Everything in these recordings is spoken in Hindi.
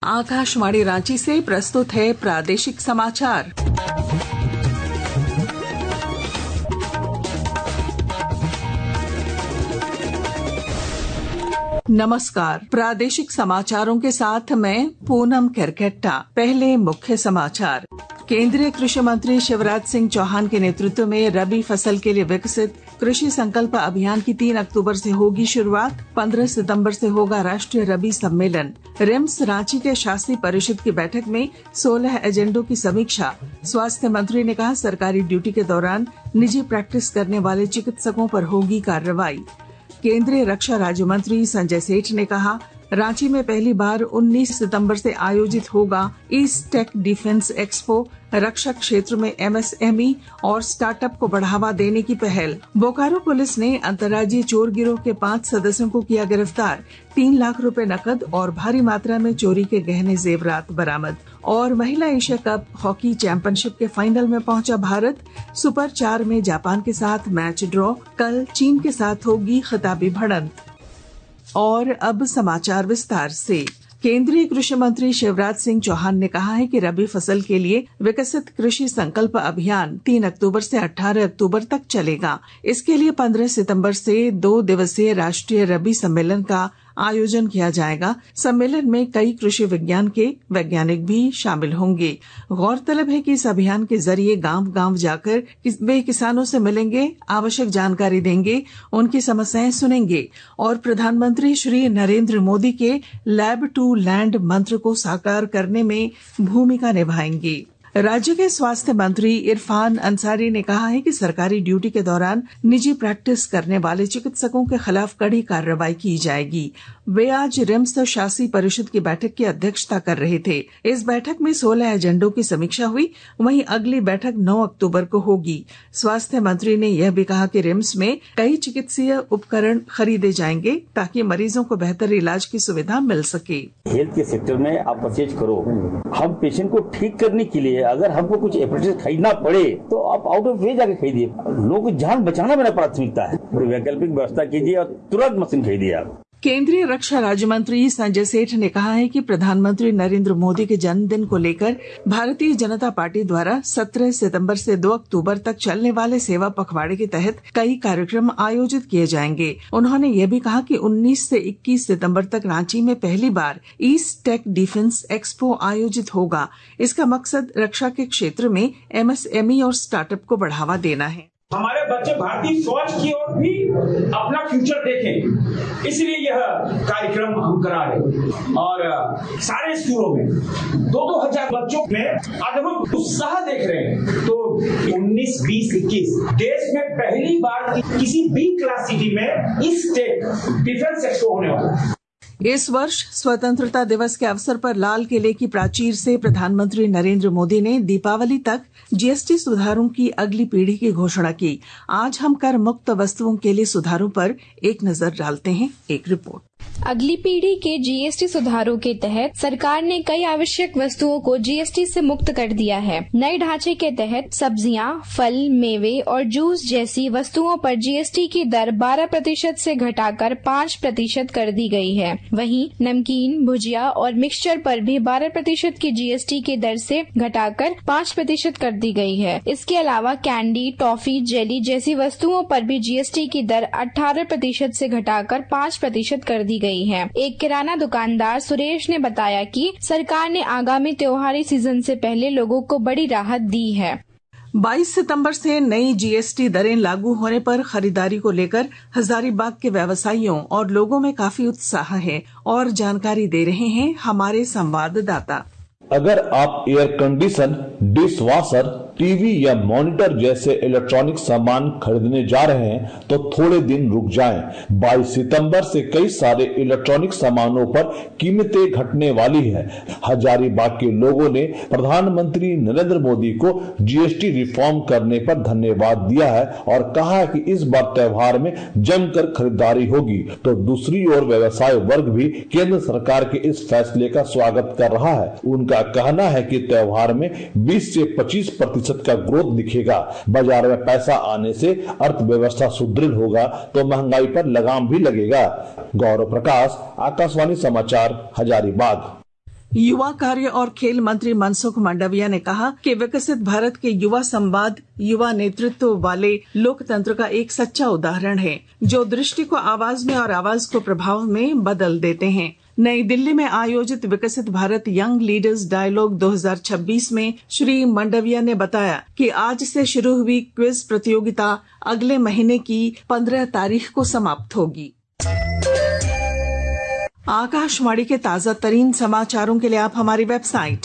आकाशवाणी रांची से प्रस्तुत है प्रादेशिक समाचार। नमस्कार, प्रादेशिक समाचारों के साथ मैं पूनम केरकेट्टा। पहले मुख्य समाचार। केंद्रीय कृषि मंत्री शिवराज सिंह चौहान के नेतृत्व में रबी फसल के लिए विकसित कृषि संकल्प अभियान की 3 अक्टूबर से होगी शुरुआत। 15 सितंबर से होगा राष्ट्रीय रबी सम्मेलन। रिम्स रांची के शासी परिषद की बैठक में 16 एजेंडों की समीक्षा। स्वास्थ्य मंत्री ने कहा, सरकारी ड्यूटी के दौरान निजी प्रैक्टिस करने वाले चिकित्सकों पर होगी कार्रवाई। केंद्रीय रक्षा राज्य मंत्री संजय सेठ ने कहा, रांची में पहली बार 19 सितंबर से आयोजित होगा ईस्ट टेक डिफेंस एक्सपो। रक्षा क्षेत्र में एमएसएमई और स्टार्टअप को बढ़ावा देने की पहल। बोकारो पुलिस ने अंतर्राज्यीय चोर गिरोह के 5 सदस्यों को किया गिरफ्तार। 3 लाख रुपए नकद और भारी मात्रा में चोरी के गहने जेवरात बरामद। और महिला एशिया कप हॉकी चैंपियनशिप के फाइनल में पहुंचा भारत। सुपर 4 में जापान के साथ मैच ड्रॉ। कल चीन के साथ होगी खिताबी भिड़ंत। और अब समाचार विस्तार से। केंद्रीय कृषि मंत्री शिवराज सिंह चौहान ने कहा है कि रबी फसल के लिए विकसित कृषि संकल्प अभियान 3 अक्टूबर से 18 अक्टूबर तक चलेगा। इसके लिए 15 सितंबर से 2 दिवसीय राष्ट्रीय रबी सम्मेलन का आयोजन किया जाएगा। सम्मेलन में कई कृषि विज्ञान के वैज्ञानिक भी शामिल होंगे। गौरतलब है कि इस अभियान के जरिए गांव-गांव जाकर वे किसानों से मिलेंगे, आवश्यक जानकारी देंगे, उनकी समस्याएं सुनेंगे और प्रधानमंत्री श्री नरेंद्र मोदी के लैब टू लैंड मंत्र को साकार करने में भूमिका निभाएंगे। राज्य के स्वास्थ्य मंत्री इरफान अंसारी ने कहा है कि सरकारी ड्यूटी के दौरान निजी प्रैक्टिस करने वाले चिकित्सकों के खिलाफ कड़ी कार्रवाई की जाएगी। वे आज रिम्स शासी परिषद की बैठक की अध्यक्षता कर रहे थे। इस बैठक में 16 एजेंडों की समीक्षा हुई। वहीं अगली बैठक 9 अक्टूबर को होगी। स्वास्थ्य मंत्री ने यह भी कहा कि रिम्स में कई चिकित्सीय उपकरण खरीदे जाएंगे ताकि मरीजों को बेहतर इलाज की सुविधा मिल सके। हेल्थ के सेक्टर में आप परचेज करो, हम पेशेंट को ठीक करने के लिए अगर हमको कुछ एपरेटस खरीदना पड़े तो आप आउट ऑफ वे जाके खरीदिए। लोगों की जान बचाना मेरा प्राथमिकता है। वैकल्पिक व्यवस्था कीजिए और तुरंत मशीन खरीदिए आप। केंद्रीय रक्षा राज्य मंत्री संजय सेठ ने कहा है कि प्रधानमंत्री नरेंद्र मोदी के जन्मदिन को लेकर भारतीय जनता पार्टी द्वारा 17 सितंबर से 2 अक्टूबर तक चलने वाले सेवा पखवाड़े के तहत कई कार्यक्रम आयोजित किए जाएंगे। उन्होंने यह भी कहा कि 19 से 21 सितंबर तक रांची में पहली बार ईस्ट टेक डिफेंस एक्सपो आयोजित होगा। इसका मकसद रक्षा के क्षेत्र में एमएसएमई और स्टार्टअप को बढ़ावा देना है। हमारे बच्चे भारतीय फौज की ओर भी अपना फ्यूचर देखें, इसलिए यह कार्यक्रम हम करा रहे और सारे स्कूलों में 2-2 हजार बच्चों में अद्भुत उत्साह देख रहे हैं। तो 19, 20, 21 देश में पहली बार किसी बी क्लास सिटी में इस टेक डिफेंस एक्सपो होने वाला है। इस वर्ष स्वतंत्रता दिवस के अवसर पर लाल किले की प्राचीर से प्रधानमंत्री नरेंद्र मोदी ने दीपावली तक जीएसटी सुधारों की अगली पीढ़ी की घोषणा की। आज हम कर मुक्त वस्तुओं के लिए सुधारों पर एक नजर डालते हैं। एक रिपोर्ट। अगली पीढ़ी के जीएसटी सुधारों के तहत सरकार ने कई आवश्यक वस्तुओं को जीएसटी से मुक्त कर दिया है। नए ढांचे के तहत सब्जियां, फल, मेवे और जूस जैसी वस्तुओं पर जीएसटी की दर 12% से घटाकर 5% कर दी गई है। वहीं नमकीन, भुजिया और मिक्सचर पर भी 12% की जीएसटी की दर से घटाकर 5% कर दी गई है। इसके अलावा कैंडी, टॉफी, जेली जैसी वस्तुओं पर भी जीएसटी की दर 18% से घटाकर 5% कर दी गई है। एक किराना दुकानदार सुरेश ने बताया कि सरकार ने आगामी त्योहारी सीजन से पहले लोगों को बड़ी राहत दी है। 22 सितंबर से नई जीएसटी दरें लागू होने पर खरीदारी को लेकर हजारीबाग के व्यवसायियों और लोगों में काफी उत्साह है और जानकारी दे रहे हैं हमारे संवाददाता। अगर आप air condition, dish washer, TV या मॉनिटर जैसे इलेक्ट्रॉनिक सामान खरीदने जा रहे हैं तो थोड़े दिन रुक जाएं। 22 सितंबर से कई सारे इलेक्ट्रॉनिक सामानों पर कीमतें घटने वाली है। हजारीबाग के लोगों ने प्रधानमंत्री नरेंद्र मोदी को जीएसटी रिफॉर्म करने पर धन्यवाद दिया है और कहा है कि इस बार त्योहार में जमकर खरीदारी होगी। तो दूसरी ओर व्यवसाय वर्ग भी केंद्र सरकार के इस फैसले का स्वागत कर रहा है। उनका कहना है कि त्योहार में 20 से 25% का ग्रोथ दिखेगा। बाजार में पैसा आने से अर्थव्यवस्था सुदृढ़ होगा तो महंगाई पर लगाम भी लगेगा। गौरव प्रकाश, आकाशवाणी समाचार, हजारीबाग। युवा कार्य और खेल मंत्री मनसुख मांडविया ने कहा कि विकसित भारत के युवा संवाद युवा नेतृत्व वाले लोकतंत्र का एक सच्चा उदाहरण है, जो दृष्टि को आवाज में और आवाज को प्रभाव में बदल देते हैं। नई दिल्ली में आयोजित विकसित भारत यंग लीडर्स डायलॉग 2026 में श्री मांडविया ने बताया कि आज से शुरू हुई क्विज प्रतियोगिता अगले महीने की 15 तारीख को समाप्त होगी। आकाशवाणी के ताजा तरीन समाचारों के लिए आप हमारी वेबसाइट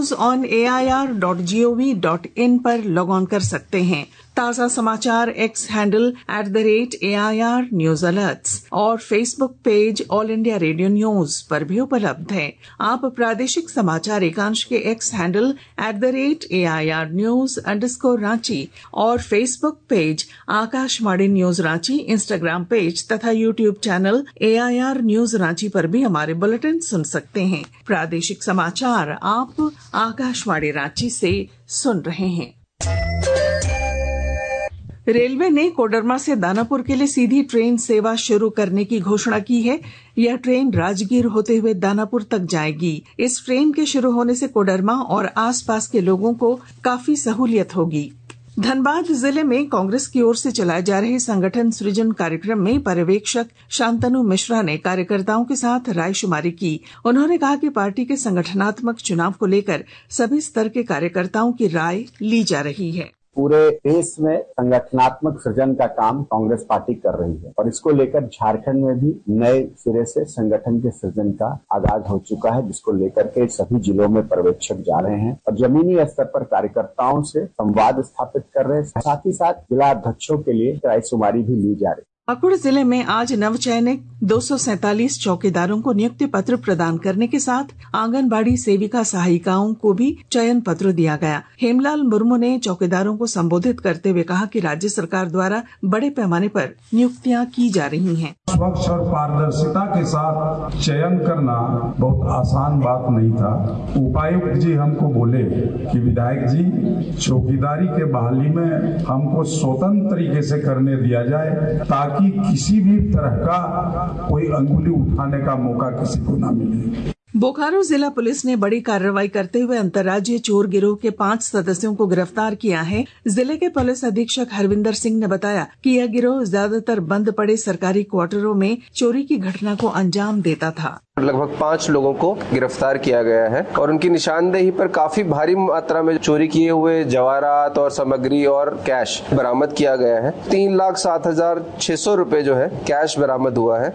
news.air.gov.in पर लॉग ऑन कर सकते हैं। ताजा समाचार X handle @AIR news alerts और Facebook page all India radio news पर भी उपलब्ध है। आप प्रादेशिक समाचार एकांश के एक्स हैंडल @AIR news_रांची और Facebook page Akashvani news Ranchi, Instagram page तथा YouTube channel AIR news Ranchi पर भी हमारे बुलेटिन सुन सकते हैं। प्रादेशिक समाचार आप आकाशवाणी रांची से सुन रहे हैं। रेलवे ने कोडरमा से दानापुर के लिए सीधी ट्रेन सेवा शुरू करने की घोषणा की है। यह ट्रेन राजगीर होते हुए दानापुर तक जाएगी। इस ट्रेन के शुरू होने से कोडरमा और आसपास के लोगों को काफी सहूलियत होगी। धनबाद जिले में कांग्रेस की ओर से चलाए जा रहे संगठन सृजन कार्यक्रम में पर्यवेक्षक शांतनु मिश्रा ने कार्यकर्ताओं के साथ रायशुमारी की। उन्होंने कहा कि पार्टी के संगठनात्मक चुनाव को लेकर सभी स्तर के कार्यकर्ताओं की राय ली जा रही है। पूरे देश में संगठनात्मक सृजन का काम कांग्रेस पार्टी कर रही है और इसको लेकर झारखंड में भी नए सिरे से संगठन के सृजन का आगाज हो चुका है, जिसको लेकर के सभी जिलों में पर्यवेक्षक जा रहे हैं और जमीनी स्तर पर कार्यकर्ताओं से संवाद स्थापित कर रहे हैं। साथ ही साथ जिला अध्यक्षों के लिए रायशुमारी भी ली जा रही है। पाकुड़ जिले में आज नवचयनित 247 चौकीदारों को नियुक्ति पत्र प्रदान करने के साथ आंगनबाड़ी सेविका सहायिकाओं को भी चयन पत्र दिया गया। हेमलाल मुर्मू ने चौकीदारों को संबोधित करते हुए कहा कि राज्य सरकार द्वारा बड़े पैमाने पर नियुक्तियां की जा रही हैं। स्वच्छ और पारदर्शिता के साथ चयन करना बहुत आसान बात नहीं था। उपायुक्त जी हमको बोले कि विधायक जी, चौकीदारी के बहाली में हमको स्वतंत्र तरीके से करने दिया जाए ताकि किसी भी तरह का कोई अंगुली उठाने का मौका किसी को न मिले। बोकारो जिला पुलिस ने बड़ी कार्रवाई करते हुए अंतर्राज्यीय चोर गिरोह के 5 सदस्यों को गिरफ्तार किया है। जिले के पुलिस अधीक्षक हरविंदर सिंह ने बताया कि यह गिरोह ज्यादातर बंद पड़े सरकारी क्वार्टरों में चोरी की घटना को अंजाम देता था। लगभग 5 लोगों को गिरफ्तार किया गया है और उनकी निशानदेही पर काफी भारी मात्रा में चोरी किए हुए जवाहरात और सामग्री और कैश बरामद किया गया है। 3,07,600 रुपए जो है कैश बरामद हुआ है।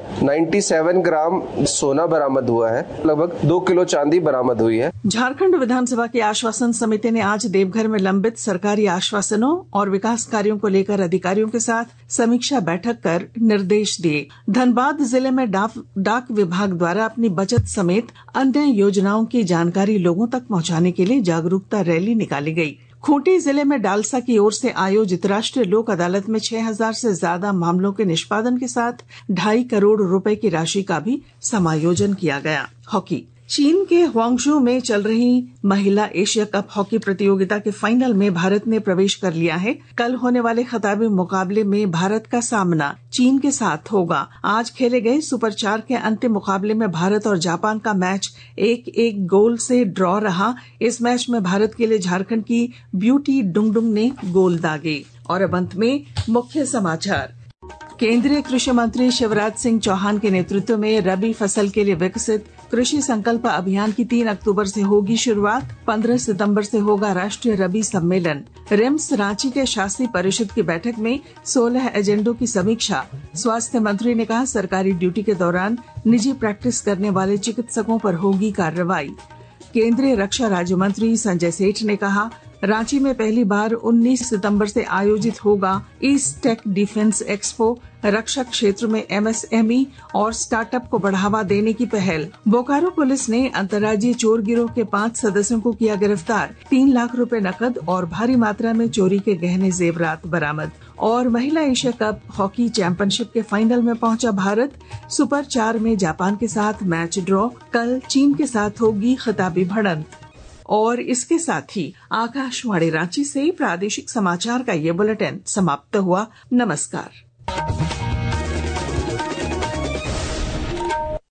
97 ग्राम सोना बरामद हुआ है। लगभग 2 किलो चांदी बरामद हुई है। झारखंड विधानसभा की आश्वासन समिति ने आज देवघर में लंबित सरकारी आश्वासनों और विकास कार्यों को लेकर अधिकारियों के साथ समीक्षा बैठक कर निर्देश दिए। धनबाद जिले में डाक विभाग द्वारा अपनी बचत समेत अन्य योजनाओं की जानकारी लोगों तक पहुंचाने के लिए जागरूकता रैली निकाली गई। खूंटी जिले में डालसा की ओर से आयोजित राष्ट्रीय लोक अदालत में 6000 से ज्यादा मामलों के निष्पादन के साथ 2.5 करोड़ रुपए की राशि का भी समायोजन किया गया। हॉकी। चीन के हुआंगझू में चल रही महिला एशिया कप हॉकी प्रतियोगिता के फाइनल में भारत ने प्रवेश कर लिया है। कल होने वाले खिताबी मुकाबले में भारत का सामना चीन के साथ होगा। आज खेले गए सुपर 4 के अंतिम मुकाबले में भारत और जापान का मैच 1-1 गोल से ड्रॉ रहा। इस मैच में भारत के लिए झारखंड की ब्यूटी डुंगडुंग ने गोल दागे। और अब अंत में मुख्य समाचार। केंद्रीय कृषि मंत्री शिवराज सिंह चौहान के नेतृत्व में रबी फसल के लिए विकसित कृषि संकल्प अभियान की 3 अक्टूबर से होगी शुरुआत। 15 सितंबर से होगा राष्ट्रीय रबी सम्मेलन। रिम्स रांची के शासी परिषद की बैठक में 16 एजेंडों की समीक्षा। स्वास्थ्य मंत्री ने कहा सरकारी ड्यूटी के दौरान निजी प्रैक्टिस करने वाले चिकित्सकों पर होगी कार्रवाई। केंद्रीय रक्षा राज्य मंत्री संजय सेठ ने कहा रांची में पहली बार 19 सितंबर से आयोजित होगा ईस्ट टेक डिफेंस एक्सपो। रक्षा क्षेत्र में MSME और स्टार्टअप को बढ़ावा देने की पहल। बोकारो पुलिस ने अंतर्राज्यीय चोर गिरोह के 5 सदस्यों को किया गिरफ्तार। 3 लाख रुपए नकद और भारी मात्रा में चोरी के गहने जेवरात बरामद। और महिला एशिया कप हॉकी चैंपियनशिप के फाइनल में पहुंचा भारत। सुपर 4 में जापान के साथ मैच ड्रॉ। कल चीन के साथ होगी खिताबी भिड़ंत। और इसके साथ ही आकाशवाणी रांची से प्रादेशिक समाचार का ये बुलेटिन समाप्त हुआ। नमस्कार।